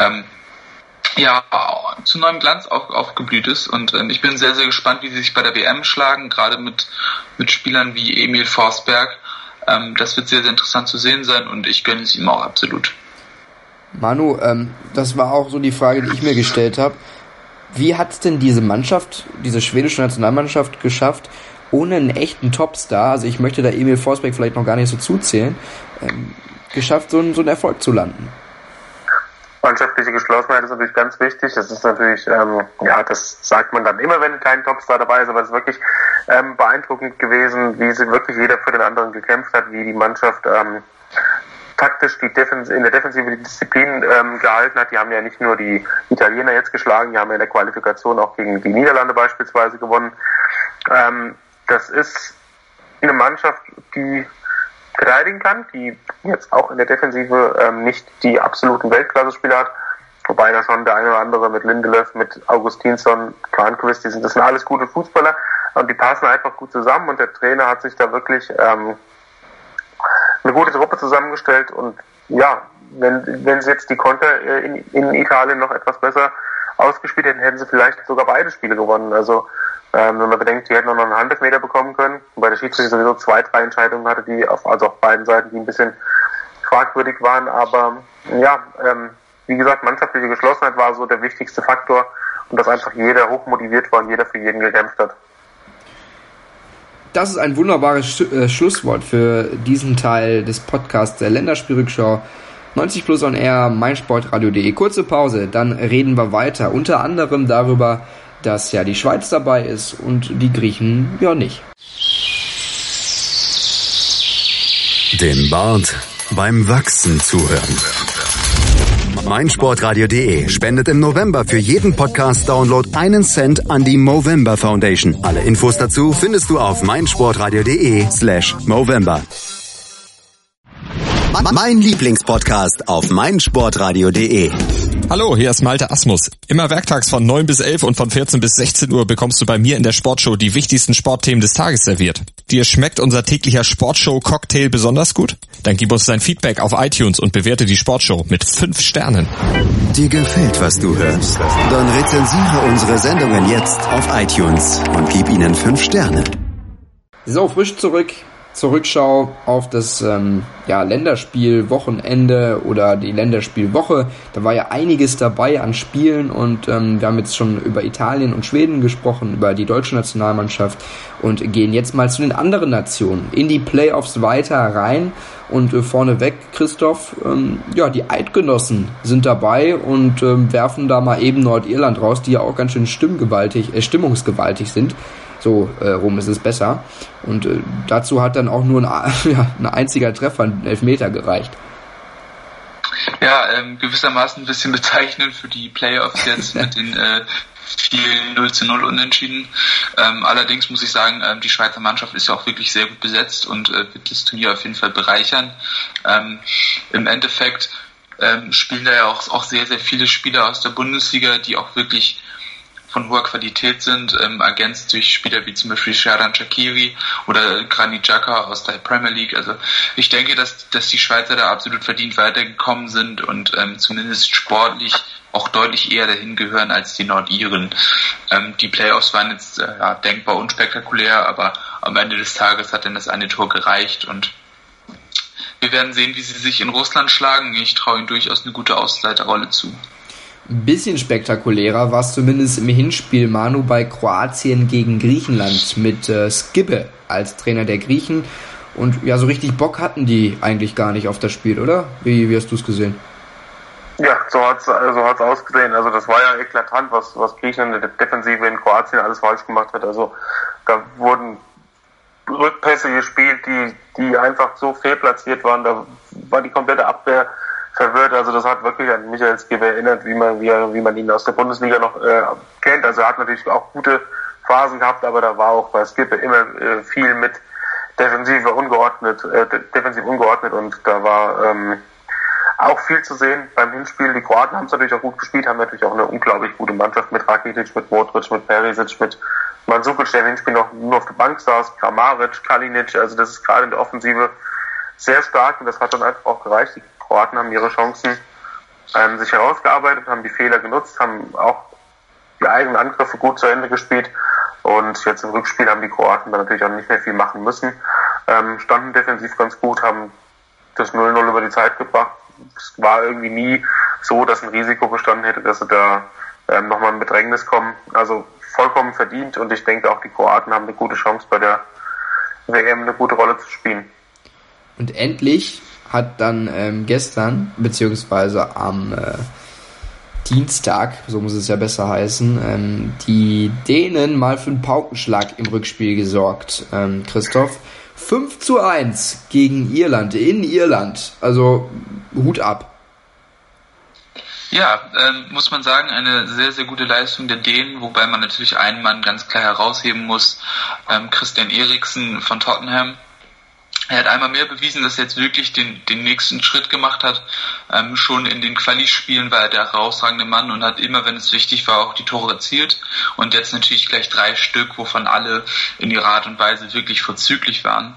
zu neuem Glanz aufgeblüht ist und ich bin sehr, sehr gespannt, wie sie sich bei der WM schlagen, gerade mit Spielern wie Emil Forsberg. Das wird sehr, sehr interessant zu sehen sein und ich gönne es ihm auch absolut. Manu, das war auch so die Frage, die ich mir gestellt habe. Wie hat es denn diese Mannschaft, diese schwedische Nationalmannschaft geschafft, ohne einen echten Topstar, also ich möchte da Emil Forsberg vielleicht noch gar nicht so zuzählen, geschafft, so einen Erfolg zu landen? Mannschaftliche Geschlossenheit ist natürlich ganz wichtig. Das ist natürlich, das sagt man dann immer, wenn kein Topstar dabei ist, aber es ist wirklich beeindruckend gewesen, wie sie wirklich jeder für den anderen gekämpft hat, wie die Mannschaft taktisch in der Defensive die Disziplin gehalten hat. Die haben ja nicht nur die Italiener jetzt geschlagen, die haben ja in der Qualifikation auch gegen die Niederlande beispielsweise gewonnen. Das ist eine Mannschaft, die verteidigen kann, die jetzt auch in der Defensive nicht die absoluten Weltklasse-Spieler hat, wobei da schon der eine oder andere mit Lindelöf, mit Augustinsson, Kranquist, das sind alles gute Fußballer und die passen einfach gut zusammen und der Trainer hat sich da wirklich eine gute Truppe zusammengestellt und ja, wenn sie jetzt die Konter in Italien noch etwas besser ausgespielt hätten, hätten sie vielleicht sogar beide Spiele gewonnen. Also wenn man bedenkt, die hätten auch noch einen Handelfmeter bekommen können, weil der Schiedsrichter sowieso 2, 3 Entscheidungen hatte, die auf beiden Seiten, die ein bisschen fragwürdig waren, aber wie gesagt, mannschaftliche Geschlossenheit war so der wichtigste Faktor und dass einfach jeder hochmotiviert war und jeder für jeden gekämpft hat. Das ist ein wunderbares Schlusswort für diesen Teil des Podcasts der Länderspielrückschau 90 Plus on Air, meinsportradio.de. Kurze Pause, dann reden wir weiter, unter anderem darüber, dass ja die Schweiz dabei ist und die Griechen ja nicht. Dem Bart beim Wachsen zuhören. meinsportradio.de spendet im November für jeden Podcast-Download 1 Cent an die Movember Foundation. Alle Infos dazu findest du auf meinsportradio.de/Movember. Mein Lieblingspodcast auf meinsportradio.de. Hallo, hier ist Malte Asmus. Immer werktags von 9 bis 11 und von 14 bis 16 Uhr bekommst du bei mir in der Sportshow die wichtigsten Sportthemen des Tages serviert. Dir schmeckt unser täglicher Sportshow-Cocktail besonders gut? Dann gib uns dein Feedback auf iTunes und bewerte die Sportshow mit 5 Sternen. Dir gefällt, was du hörst? Dann rezensiere unsere Sendungen jetzt auf iTunes und gib ihnen 5 Sterne. So, frisch zurück zur Rückschau auf das Länderspielwochenende oder die Länderspielwoche. Da war ja einiges dabei an Spielen und wir haben jetzt schon über Italien und Schweden gesprochen, über die deutsche Nationalmannschaft und gehen jetzt mal zu den anderen Nationen in die Playoffs weiter rein. Und vorneweg, Christoph, die Eidgenossen sind dabei und werfen da mal eben Nordirland raus, die ja auch ganz schön stimmungsgewaltig sind. So rum ist es besser. Und dazu hat dann auch nur ein einziger Treffer, ein Elfmeter gereicht. Ja, gewissermaßen ein bisschen bezeichnend für die Playoffs jetzt mit den vielen 0:0 Unentschieden. Allerdings muss ich sagen, die Schweizer Mannschaft ist ja auch wirklich sehr gut besetzt und wird das Turnier auf jeden Fall bereichern. Im Endeffekt spielen da ja auch sehr, sehr viele Spieler aus der Bundesliga, die auch wirklich von hoher Qualität sind, ergänzt durch Spieler wie zum Beispiel Xherdan Shaqiri oder Granit Xhaka aus der Premier League. Also ich denke, dass die Schweizer da absolut verdient weitergekommen sind und zumindest sportlich auch deutlich eher dahin gehören als die Nordiren. Die Playoffs waren jetzt denkbar unspektakulär, aber am Ende des Tages hat dann das eine Tor gereicht und wir werden sehen, wie sie sich in Russland schlagen. Ich traue ihnen durchaus eine gute Außenseiterrolle zu. Ein bisschen spektakulärer war es zumindest im Hinspiel, Manu, bei Kroatien gegen Griechenland mit Skibbe als Trainer der Griechen. Und ja, so richtig Bock hatten die eigentlich gar nicht auf das Spiel, oder? Wie hast du es gesehen? Ja, so hat's ausgesehen. Also das war ja eklatant, was Griechenland in der Defensive in Kroatien alles falsch gemacht hat. Also da wurden Rückpässe gespielt, die einfach so fehlplatziert waren. Da war die komplette Abwehr verwirrt. Also das hat wirklich an Michael Skibbe erinnert, wie man ihn aus der Bundesliga noch kennt. Also er hat natürlich auch gute Phasen gehabt, aber da war auch bei Skibbe immer viel mit defensiv ungeordnet und da war auch viel zu sehen beim Hinspiel. Die Kroaten haben es natürlich auch gut gespielt, haben natürlich auch eine unglaublich gute Mannschaft mit Rakitic, mit Modric, mit Perisic, mit Mandzukic, der im Hinspiel noch nur auf der Bank saß, Kramaric, Kalinic. Also das ist gerade in der Offensive sehr stark und das hat dann einfach auch gereicht. Die Kroaten haben ihre Chancen sich herausgearbeitet, haben die Fehler genutzt, haben auch die eigenen Angriffe gut zu Ende gespielt und jetzt im Rückspiel haben die Kroaten dann natürlich auch nicht mehr viel machen müssen. Standen defensiv ganz gut, haben das 0-0 über die Zeit gebracht. Es war irgendwie nie so, dass ein Risiko bestanden hätte, dass sie da nochmal in Bedrängnis kommen. Also vollkommen verdient und ich denke auch die Kroaten haben eine gute Chance bei der WM eine gute Rolle zu spielen. Und endlich hat dann gestern, beziehungsweise am Dienstag, so muss es ja besser heißen, die Dänen mal für einen Paukenschlag im Rückspiel gesorgt. Christoph, 5-1 gegen Irland, in Irland. Also Hut ab. Ja, muss man sagen, eine sehr, sehr gute Leistung der Dänen, wobei man natürlich einen Mann ganz klar herausheben muss, Christian Eriksen von Tottenham. Er hat einmal mehr bewiesen, dass er jetzt wirklich den nächsten Schritt gemacht hat. Schon in den Quali-Spielen war er der herausragende Mann und hat immer, wenn es wichtig war, auch die Tore erzielt. Und jetzt natürlich gleich 3 Stück, wovon alle in ihrer Art und Weise wirklich vorzüglich waren.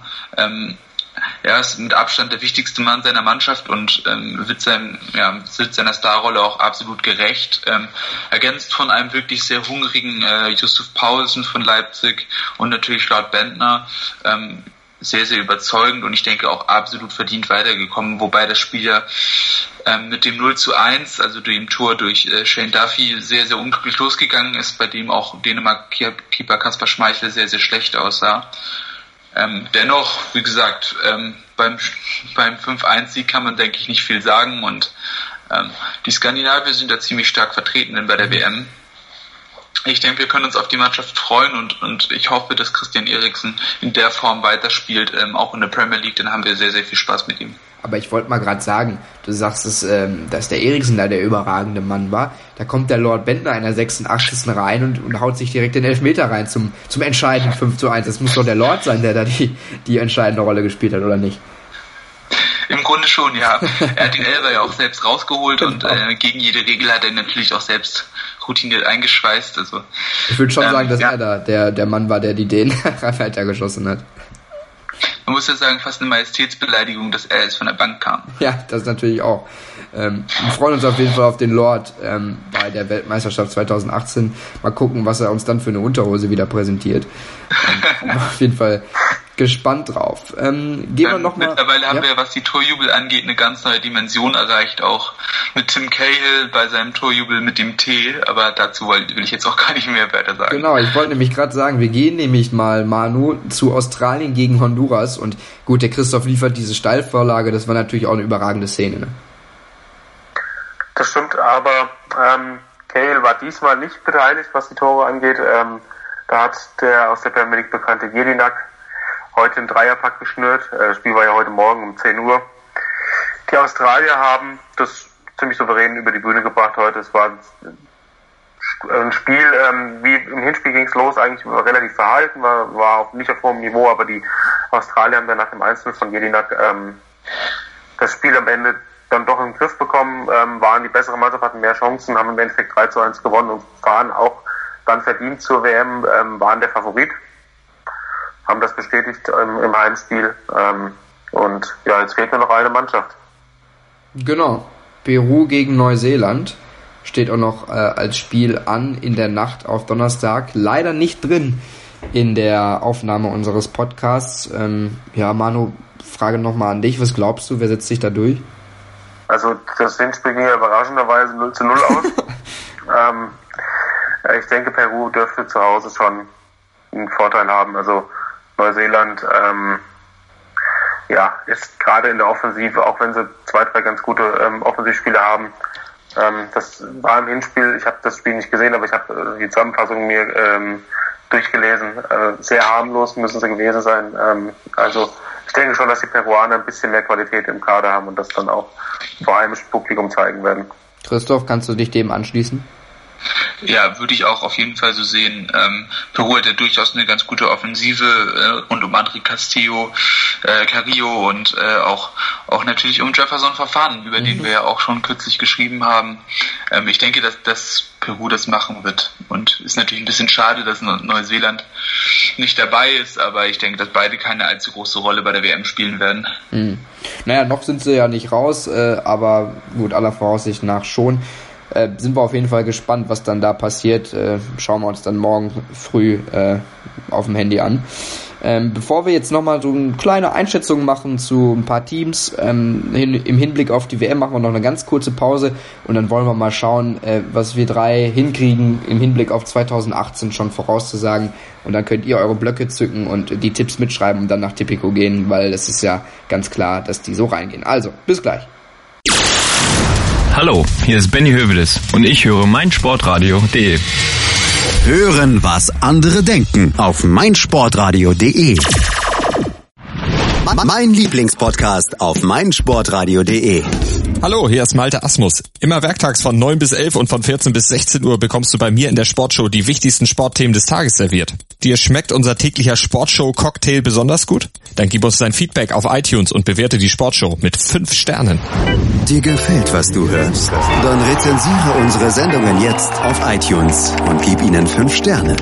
Er ist mit Abstand der wichtigste Mann seiner Mannschaft und wird seiner Starrolle auch absolut gerecht. Ergänzt von einem wirklich sehr hungrigen Yusuf Poulsen von Leipzig und natürlich Lord Bendtner. Sehr, sehr überzeugend und ich denke auch absolut verdient weitergekommen, wobei das Spiel ja mit dem 0-1, also dem Tor durch Shane Duffy, sehr, sehr unglücklich losgegangen ist, bei dem auch Dänemark-Keeper Kasper Schmeichel sehr, sehr schlecht aussah. Dennoch, wie gesagt, beim 5-1-Sieg kann man, denke ich, nicht viel sagen und die Skandinavier sind da ziemlich stark vertreten bei der WM. Ich denke, wir können uns auf die Mannschaft freuen und ich hoffe, dass Christian Eriksen in der Form weiterspielt, auch in der Premier League, dann haben wir sehr, sehr viel Spaß mit ihm. Aber ich wollte mal gerade sagen, du sagst, dass der Eriksen da der überragende Mann war. Da kommt der Lord Bendtner in der 86. rein und haut sich direkt den Elfmeter rein zum entscheidenden 5-1. Das muss doch der Lord sein, der da die entscheidende Rolle gespielt hat, oder nicht? Im Grunde schon, ja. Er hat den Elfer ja auch selbst rausgeholt und gegen jede Regel hat er natürlich auch selbst routiniert eingeschweißt. Also, ich würde schon sagen, dass er da der Mann war, der die Dänen weitergeschossen hat. Man muss ja sagen, fast eine Majestätsbeleidigung, dass er jetzt von der Bank kam. Ja, das natürlich auch. Wir freuen uns auf jeden Fall auf den Lord bei der Weltmeisterschaft 2018. Mal gucken, was er uns dann für eine Unterhose wieder präsentiert. Auf jeden Fall gespannt drauf. Gehen wir noch mal. Mittlerweile haben wir, was die Torjubel angeht, eine ganz neue Dimension erreicht, auch mit Tim Cahill bei seinem Torjubel mit dem T, aber dazu will ich jetzt auch gar nicht mehr weiter sagen. Genau, ich wollte nämlich gerade sagen, wir gehen nämlich mal, Manu, zu Australien gegen Honduras und gut, der Christoph liefert diese Steilvorlage, das war natürlich auch eine überragende Szene, ne? Das stimmt, aber Cahill war diesmal nicht beteiligt, was die Tore angeht. Da hat der aus der Premier League bekannte Jedinak heute einen Dreierpack geschnürt. Das Spiel war ja heute Morgen um 10 Uhr. Die Australier haben das ziemlich souverän über die Bühne gebracht heute. Es war ein Spiel, wie im Hinspiel ging es los, eigentlich relativ verhalten, war auch nicht auf hohem Niveau, aber die Australier haben dann nach dem Einzel von Jedinak das Spiel am Ende dann doch in den Griff bekommen, waren die bessere Mannschaft, hatten mehr Chancen, haben im Endeffekt 3-1 gewonnen und fahren auch dann verdient zur WM, waren der Favorit. Haben das bestätigt im Heimspiel und ja, jetzt fehlt nur noch eine Mannschaft. Genau, Peru gegen Neuseeland steht auch noch als Spiel an in der Nacht auf Donnerstag, leider nicht drin in der Aufnahme unseres Podcasts. Ja, Manu, Frage nochmal an dich, was glaubst du, wer setzt sich da durch? Also das Hinspiel ging ja überraschenderweise 0-0 aus. Ich denke, Peru dürfte zu Hause schon einen Vorteil haben, also Neuseeland ist gerade in der Offensive, auch wenn sie 2-3 ganz gute Offensivspieler haben, Das war im Hinspiel, ich habe das Spiel nicht gesehen, aber ich habe die Zusammenfassung mir durchgelesen. Sehr harmlos müssen sie gewesen sein. Also ich denke schon, dass die Peruaner ein bisschen mehr Qualität im Kader haben und das dann auch vor allem im Publikum zeigen werden. Christoph, kannst du dich dem anschließen? Ja, würde ich auch auf jeden Fall so sehen. Peru hat ja durchaus eine ganz gute Offensive rund um André Castillo, Carrillo und auch natürlich um Jefferson Verfahren, über den wir ja auch schon kürzlich geschrieben haben. Ich denke, dass Peru das machen wird. Und ist natürlich ein bisschen schade, dass Neuseeland nicht dabei ist, aber ich denke, dass beide keine allzu große Rolle bei der WM spielen werden. Naja, noch sind sie ja nicht raus, aber gut, aller Voraussicht nach schon. Sind wir auf jeden Fall gespannt, was dann da passiert. Schauen wir uns dann morgen früh auf dem Handy an. Bevor wir jetzt nochmal so eine kleine Einschätzung machen zu ein paar Teams, im Hinblick auf die WM machen wir noch eine ganz kurze Pause und dann wollen wir mal schauen, was wir drei hinkriegen, im Hinblick auf 2018 schon vorauszusagen. Und dann könnt ihr eure Blöcke zücken und die Tipps mitschreiben und dann nach Tipico gehen, weil es ist ja ganz klar, dass die so reingehen. Also, bis gleich. Hallo, hier ist Benny Hövedes und ich höre meinsportradio.de. Hören, was andere denken auf meinsportradio.de. Mein Lieblingspodcast auf meinsportradio.de. Hallo, hier ist Malte Asmus. Immer werktags von 9 bis 11 und von 14 bis 16 Uhr bekommst du bei mir in der Sportshow die wichtigsten Sportthemen des Tages serviert. Dir schmeckt unser täglicher Sportshow-Cocktail besonders gut? Dann gib uns dein Feedback auf iTunes und bewerte die Sportshow mit 5 Sternen. Dir gefällt, was du hörst? Dann rezensiere unsere Sendungen jetzt auf iTunes und gib ihnen 5 Sterne.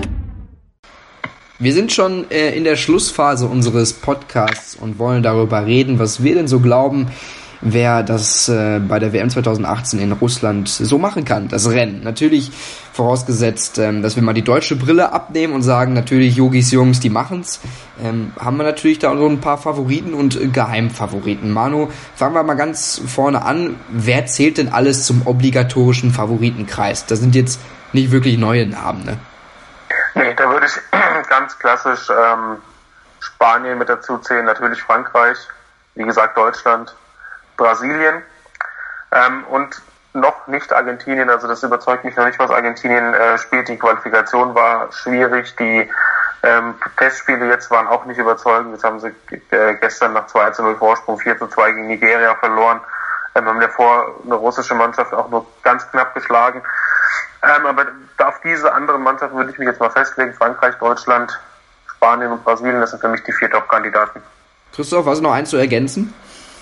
Wir sind schon in der Schlussphase unseres Podcasts und wollen darüber reden, was wir denn so glauben, wer das bei der WM 2018 in Russland so machen kann, das Rennen. Natürlich vorausgesetzt, dass wir mal die deutsche Brille abnehmen und sagen, natürlich Yogis Jungs, die machen's. Haben wir natürlich da so ein paar Favoriten und Geheimfavoriten. Manu, fangen wir mal ganz vorne an. Wer zählt denn alles zum obligatorischen Favoritenkreis? Das sind jetzt nicht wirklich neue Namen, ne? Nee, da würde ich ganz klassisch Spanien mit dazu zählen, natürlich Frankreich, wie gesagt Deutschland, Brasilien und noch nicht Argentinien, also das überzeugt mich noch nicht, was Argentinien spielt. Die Qualifikation war schwierig, die Testspiele jetzt waren auch nicht überzeugend. Jetzt haben sie gestern nach 2-0 Vorsprung 4-2 gegen Nigeria verloren. Haben davor eine russische Mannschaft auch nur ganz knapp geschlagen. Aber auf diese andere Mannschaft würde ich mich jetzt mal festlegen. Frankreich, Deutschland, Spanien und Brasilien, das sind für mich die 4 Top-Kandidaten. Christoph, was ist noch eins zu ergänzen?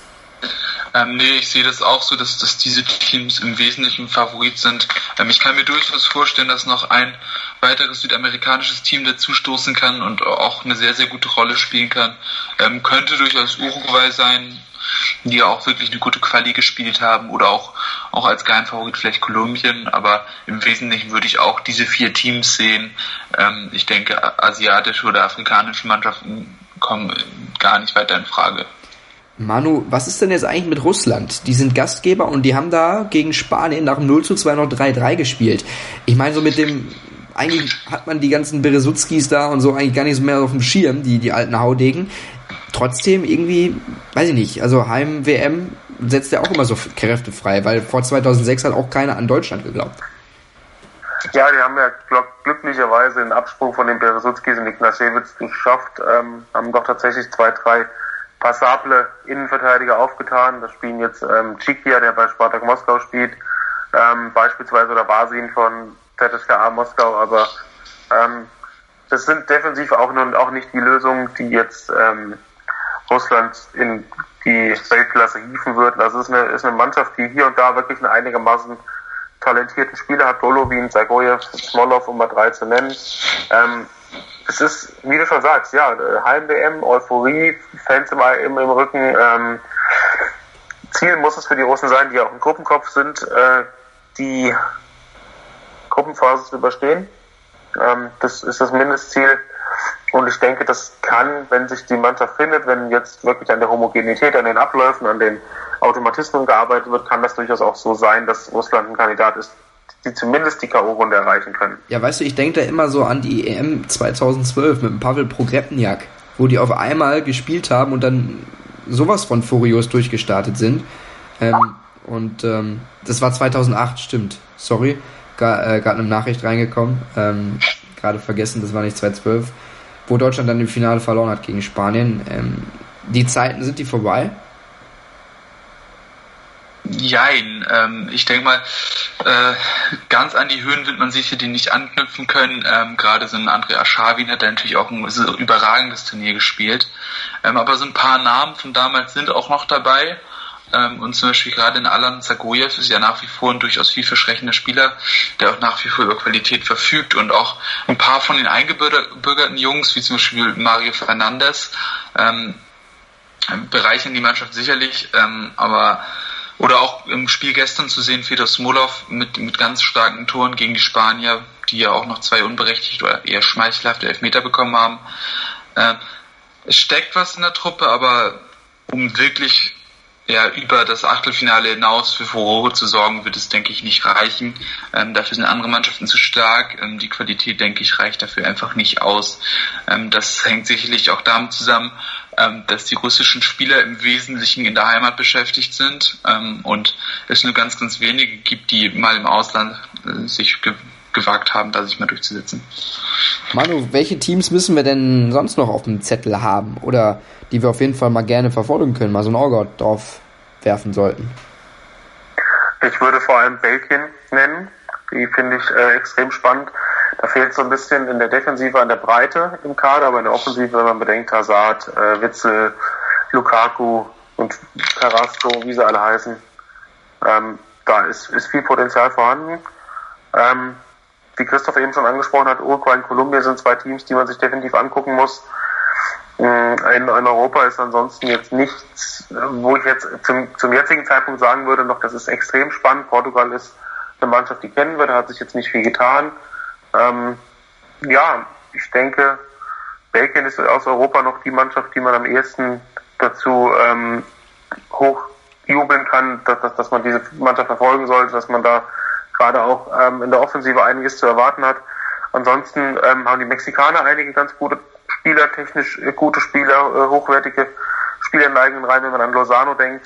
Nee, ich sehe das auch so, dass diese Teams im Wesentlichen Favorit sind. Ich kann mir durchaus vorstellen, dass noch ein weiteres südamerikanisches Team dazustoßen kann und auch eine sehr, sehr gute Rolle spielen kann. Könnte durchaus Uruguay sein, die ja auch wirklich eine gute Quali gespielt haben, oder auch als Geheimfavorit vielleicht Kolumbien, aber im Wesentlichen würde ich auch diese 4 Teams sehen. Ich denke, asiatische oder afrikanische Mannschaften kommen gar nicht weiter in Frage. Manu, was ist denn jetzt eigentlich mit Russland? Die sind Gastgeber und die haben da gegen Spanien nach dem 0-2 noch 3-3 gespielt. Ich meine, so mit dem, eigentlich hat man die ganzen Beresutskis da und so eigentlich gar nicht so mehr auf dem Schirm, die alten Haudegen. Trotzdem irgendwie, weiß ich nicht, also Heim-WM setzt ja auch immer so Kräfte frei, weil vor 2006 hat auch keiner an Deutschland geglaubt. Ja, die haben ja glücklicherweise den Absprung von den Beresutskis und Ignashevich geschafft, haben doch tatsächlich 2-3 passable Innenverteidiger aufgetan. Da spielen jetzt Chikia, der bei Spartak Moskau spielt, beispielsweise, oder Basin von ZSKA Moskau, aber das sind defensiv auch nicht die Lösungen, die jetzt Russland in die Weltklasse hieven würden. Also es ist eine Mannschaft, die hier und da wirklich einen einigermaßen talentierten Spieler hat, Golovin, Zagoyev, Smolov, um mal 3 zu nennen. Es ist, wie du schon sagst, ja, Heim-WM, Euphorie, Fans im Rücken. Ziel muss es für die Russen sein, die auch im Gruppenkopf sind, die Gruppenphase zu überstehen. Das ist das Mindestziel. Und ich denke, das kann, wenn sich die Mannschaft findet, wenn jetzt wirklich an der Homogenität, an den Abläufen, an den Automatismen gearbeitet wird, kann das durchaus auch so sein, dass Russland ein Kandidat ist, die zumindest die K.O.-Runde erreichen können. Ja, weißt du, ich denke da immer so an die EM 2012 mit dem Pavel Pogrebniak, wo die auf einmal gespielt haben und dann sowas von furios durchgestartet sind. Und das war 2008, stimmt. Sorry, gerade eine Nachricht reingekommen. Gerade vergessen, das war nicht 2012, wo Deutschland dann im Finale verloren hat gegen Spanien. Die Zeiten, sind die vorbei? Jein, ich denke mal, ganz an die Höhen wird man sicher die nicht anknüpfen können. Gerade so ein André Arshavin hat natürlich auch ein so überragendes Turnier gespielt. Aber so ein paar Namen von damals sind auch noch dabei. Und zum Beispiel gerade in Alan Zagoyev ist ja nach wie vor ein durchaus vielversprechender Spieler, der auch nach wie vor über Qualität verfügt, und auch ein paar von den eingebürgerten Jungs, wie zum Beispiel Mario Fernandes, bereichern die Mannschaft sicherlich, oder auch im Spiel gestern zu sehen, Fedor Smolov mit ganz starken Toren gegen die Spanier, die ja auch noch 2 unberechtigt oder eher schmeichelhafte Elfmeter bekommen haben. Es steckt was in der Truppe, aber um wirklich über das Achtelfinale hinaus für Furore zu sorgen, wird es, denke ich, nicht reichen. Dafür sind andere Mannschaften zu stark. Die Qualität, denke ich, reicht dafür einfach nicht aus. Das hängt sicherlich auch damit zusammen, dass die russischen Spieler im Wesentlichen in der Heimat beschäftigt sind und es nur ganz, ganz wenige gibt, die mal im Ausland sich gewagt haben, da sich mal durchzusetzen. Manu, welche Teams müssen wir denn sonst noch auf dem Zettel haben oder die wir auf jeden Fall mal gerne verfolgen können, mal so ein Auge drauf werfen sollten? Ich würde vor allem Belgien nennen. Die finde ich extrem spannend. Da fehlt so ein bisschen in der Defensive an der Breite im Kader, aber in der Offensive, wenn man bedenkt, Hazard, Witzel, Lukaku und Carrasco, wie sie alle heißen, da ist viel Potenzial vorhanden. Wie Christoph eben schon angesprochen hat, Uruguay und Kolumbien sind 2 Teams, die man sich definitiv angucken muss. In Europa ist ansonsten jetzt nichts, wo ich jetzt zum jetzigen Zeitpunkt sagen würde, noch, das ist extrem spannend. Portugal ist eine Mannschaft, die kennen wir, da hat sich jetzt nicht viel getan. Ich denke, Belgien ist aus Europa noch die Mannschaft, die man am ehesten dazu hochjubeln kann, dass man diese Mannschaft verfolgen sollte, dass man da gerade auch in der Offensive einiges zu erwarten hat. Ansonsten haben die Mexikaner einige ganz gute Spieler, technisch gute Spieler, hochwertige Spieler in eigenen Reihen, wenn man an Lozano denkt.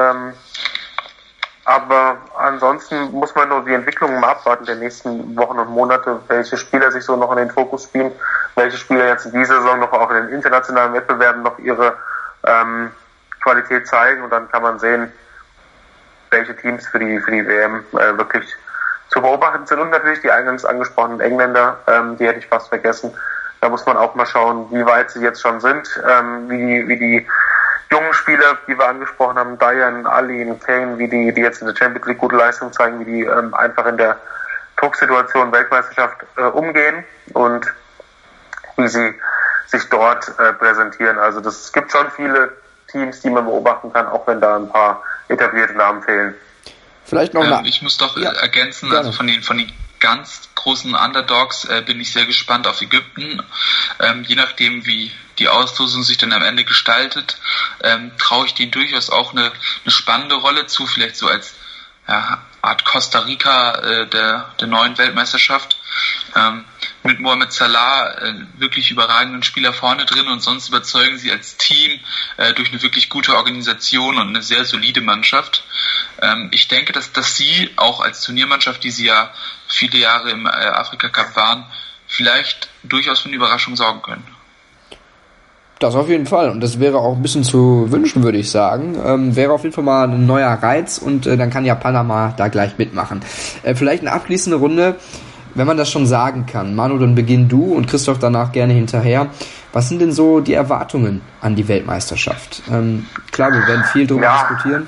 Aber ansonsten muss man nur die Entwicklung mal abwarten der nächsten Wochen und Monate, welche Spieler sich so noch in den Fokus spielen, welche Spieler jetzt in dieser Saison noch auch in den internationalen Wettbewerben noch ihre Qualität zeigen, und dann kann man sehen, welche Teams für die WM wirklich zu beobachten sind, und natürlich die eingangs angesprochenen Engländer, die hätte ich fast vergessen. Da muss man auch mal schauen, wie weit sie jetzt schon sind, wie die jungen Spieler, die wir angesprochen haben, Diane, Ali und Kane, wie die jetzt in der Champions League gute Leistung zeigen, wie die einfach in der Drucksituation Weltmeisterschaft umgehen und wie sie sich dort präsentieren. Also es gibt schon viele Teams, die man beobachten kann, auch wenn da ein paar etablierte Namen fehlen. Vielleicht noch ich muss doch ergänzen, gerne. Also von den ganz großen Underdogs bin ich sehr gespannt auf Ägypten. Je nachdem, wie die Auslosung sich dann am Ende gestaltet, traue ich denen durchaus auch eine spannende Rolle zu, vielleicht so als Art Costa Rica der neuen Weltmeisterschaft. Mit Mohamed Salah wirklich überragenden Spieler vorne drin, und sonst überzeugen sie als Team durch eine wirklich gute Organisation und eine sehr solide Mannschaft. Ich denke, dass sie auch als Turniermannschaft, die sie ja viele Jahre im Afrika Cup waren, vielleicht durchaus für eine Überraschung sorgen können. Das auf jeden Fall, und das wäre auch ein bisschen zu wünschen, würde ich sagen. Wäre auf jeden Fall mal ein neuer Reiz, und dann kann ja Panama da gleich mitmachen. Vielleicht eine abschließende Runde, wenn man das schon sagen kann. Manu, dann beginn du und Christoph danach gerne hinterher. Was sind denn so die Erwartungen an die Weltmeisterschaft? Klar, wir werden viel darüber diskutieren.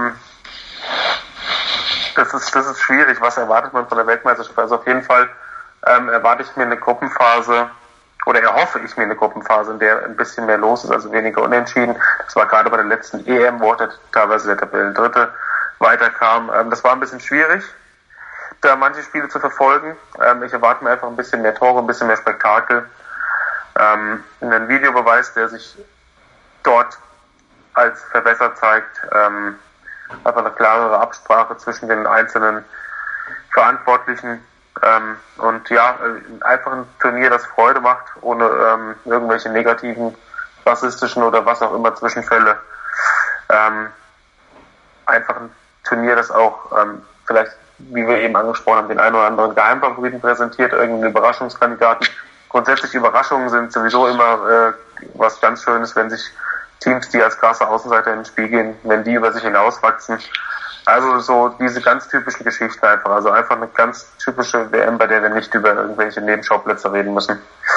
Das ist schwierig. Was erwartet man von der Weltmeisterschaft? Also auf jeden Fall erwarte ich mir eine Gruppenphase, oder erhoffe ich mir eine Gruppenphase, in der ein bisschen mehr los ist, also weniger Unentschieden. Das war gerade bei der letzten EM, wo teilweise der Tabellendritte weiterkam. Das war ein bisschen schwierig, da manche Spiele zu verfolgen. Ich erwarte mir einfach ein bisschen mehr Tore, ein bisschen mehr Spektakel. Ein Videobeweis, der sich dort als verbessert zeigt. Einfach eine klarere Absprache zwischen den einzelnen Verantwortlichen. Und einfach ein Turnier, das Freude macht, ohne irgendwelche negativen, rassistischen oder was auch immer Zwischenfälle. Einfach ein Turnier, das auch vielleicht, wie wir eben angesprochen haben, den einen oder anderen Geheimfavoriten präsentiert, irgendeinen Überraschungskandidaten. Grundsätzlich Überraschungen sind sowieso immer was ganz Schönes, wenn sich Teams, die als krasser Außenseiter ins Spiel gehen, wenn die über sich hinauswachsen. Also so diese ganz typischen Geschichten einfach. Also einfach eine ganz typische WM, bei der wir nicht über irgendwelche Nebenschauplätze reden müssen.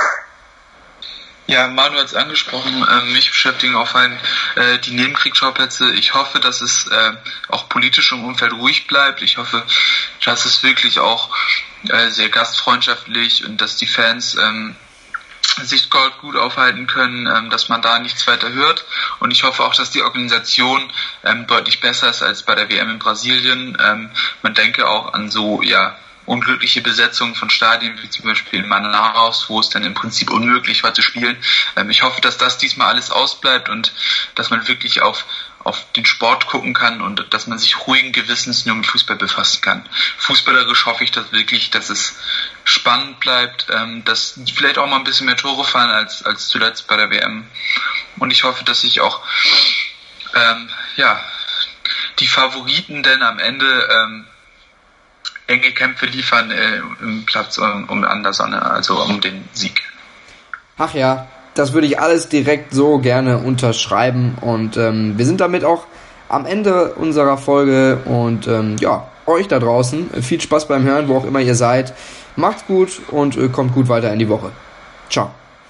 Ja, Manu hat es angesprochen, mich beschäftigen auch vor allem die Nebenkriegsschauplätze. Ich hoffe, dass es auch politisch im Umfeld ruhig bleibt. Ich hoffe, dass es wirklich auch sehr gastfreundschaftlich und dass die Fans sich dort gut aufhalten können, dass man da nichts weiter hört. Und ich hoffe auch, dass die Organisation deutlich besser ist als bei der WM in Brasilien. Man denke auch an so, unglückliche Besetzungen von Stadien, wie zum Beispiel in Manaus, wo es dann im Prinzip unmöglich war zu spielen. Ich hoffe, dass das diesmal alles ausbleibt und dass man wirklich auf den Sport gucken kann und dass man sich ruhigen Gewissens nur mit Fußball befassen kann. Fußballerisch hoffe ich das wirklich, dass es spannend bleibt, dass vielleicht auch mal ein bisschen mehr Tore fallen als zuletzt bei der WM. Und ich hoffe, dass sich auch die Favoriten denn am Ende enge Kämpfe liefern im Platz an der Sonne, also um den Sieg. Ach ja, das würde ich alles direkt so gerne unterschreiben und wir sind damit auch am Ende unserer Folge und euch da draußen viel Spaß beim Hören, wo auch immer ihr seid. Macht's gut und kommt gut weiter in die Woche. Ciao.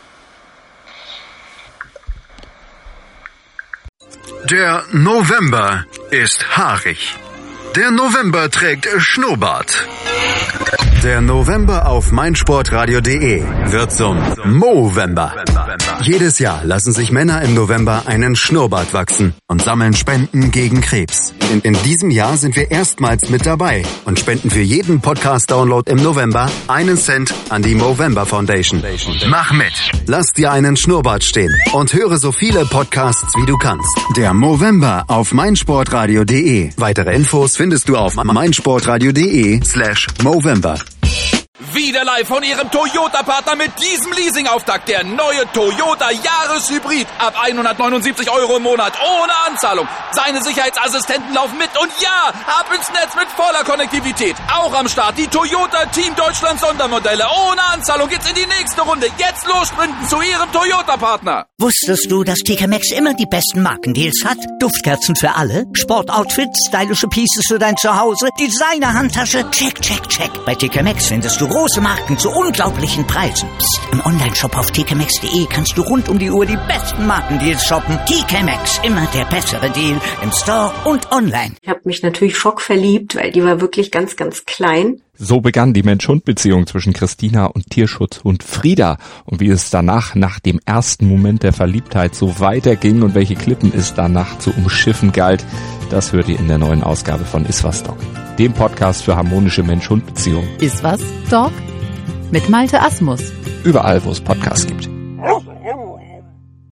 Der November ist haarig. Der November trägt Schnurrbart. Der November auf meinsportradio.de wird zum Movember. Jedes Jahr lassen sich Männer im November einen Schnurrbart wachsen und sammeln Spenden gegen Krebs. In diesem Jahr sind wir erstmals mit dabei und spenden für jeden Podcast-Download im November 1 Cent an die Movember Foundation. Mach mit! Lass dir einen Schnurrbart stehen und höre so viele Podcasts wie du kannst. Der Movember auf meinsportradio.de. Weitere Infos findest du auf meinsportradio.de/Movember. Wieder live von Ihrem Toyota-Partner mit diesem Leasing-Auftakt. Der neue Toyota Jahreshybrid. Ab 179 € im Monat. Ohne Anzahlung. Seine Sicherheitsassistenten laufen mit. Und ja, ab ins Netz mit voller Konnektivität. Auch am Start die Toyota Team Deutschland Sondermodelle. Ohne Anzahlung geht's in die nächste Runde. Jetzt los sprinten zu Ihrem Toyota-Partner. Wusstest du, dass TK Maxx immer die besten Markendeals hat? Duftkerzen für alle, Sportoutfits, stylische Pieces für dein Zuhause, Designer-Handtasche, check, check, check. Bei TK Maxx findest du große Marken zu unglaublichen Preisen. Psst. Im Onlineshop auf tkmaxx.de kannst du rund um die Uhr die besten Markendeals shoppen. TK Maxx, immer der bessere Deal im Store und online. Ich habe mich natürlich schockverliebt, weil die war wirklich ganz, ganz klein. So begann die Mensch-Hund-Beziehung zwischen Christina und Tierschutzhund Frieda. Und wie es danach, nach dem ersten Moment der Verliebtheit, so weiterging und welche Klippen es danach zu umschiffen galt, das hört ihr in der neuen Ausgabe von Iswas Dog, dem Podcast für harmonische Mensch-Hund-Beziehungen. Iswas Dog? Mit Malte Asmus. Überall, wo es Podcasts gibt.